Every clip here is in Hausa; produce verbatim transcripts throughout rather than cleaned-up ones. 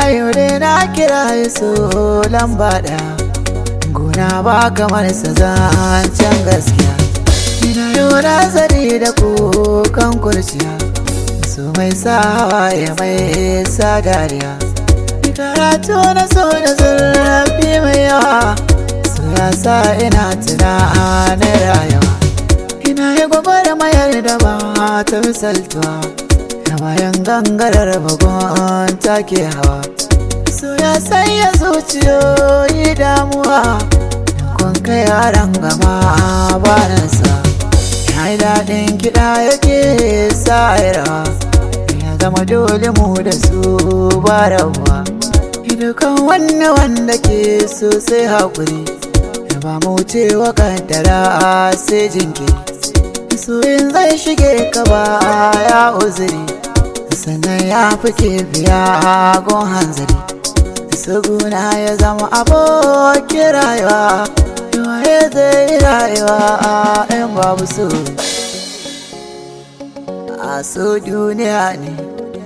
yau dai na kira so lamba ɗaya, guna ba kamar sa zancen gaskiya. Ina yau nazari da kukan kurciya, so mai sa hawaye mai sa dariya. Karatu na so da zurfi mai yawa, so ya sa ina tunanin rayuwa. Ina yi gwagwarmayar da ba ta misaltuwa, da bayan gangarar bugun take hawa. So ya sanya zuciyoyi damuwa, da kun kai yaran gama banansa. Ya yi daɗin kiɗa yake sa rawa, ya zama dole mu da su ba rabuwa. Dukan wanne wanda ke so sai haƙuri, ya ba mu cewa kaddara sai jinkiri. Soyin zai shige ka ba ya uzuri, sannan ya fi biya gon hanzari. Suguna ya zama abokin rayuwa, waye zai rayuwa in babu so. A so duniya ne,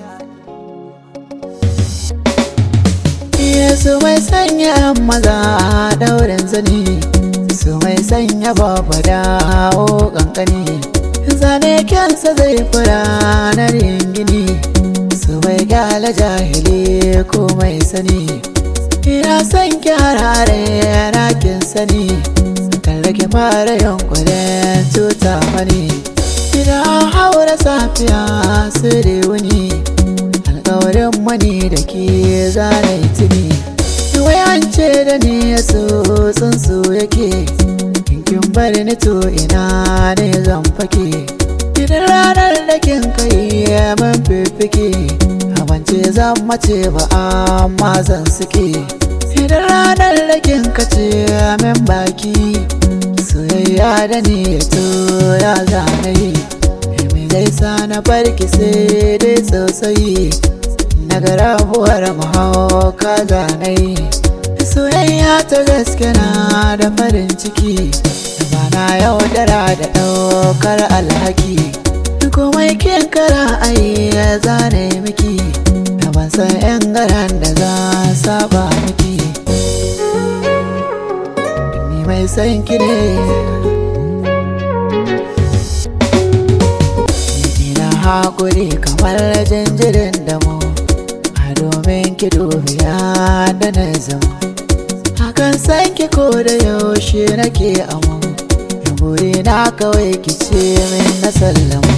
su mai sanya maza daurin zane, su mai sanya babba dawo kankani. Zane kyansa zai fi ranar yin gini, su mai gyala jahili ko mai sani. Ina son kyarare yana kin sani, kan rage fara yankunan tuta mani. Idan haura safiya su da wuni, alkawarin mani da ke zane tuni. Wayance da ni ya so tsuntsu yake, kin bari ni to ina ne zan fake. Idan ranar da kin kai man fifike, abance zan mace ba amma zan suke. Idan ranar da kin kace min baki, soyayya da ni ya to ya zanayi. Me zai sa na barki sai dai sosai, daga rabuwar mahauka zanayi. Soyayya ta gaske na da farin ciki, ba na yaudara da ɗaukar alhaki. Komai kin kara ai ya zane miki, da ban san yan garan da za saba miki. Ni mai san ki ne, ina haƙuri kamar jinjirin damu, domin ki dubiya da na zama. Hakan san ki ko da yaushe nake amo, buri na kawai ki ce min na sallama.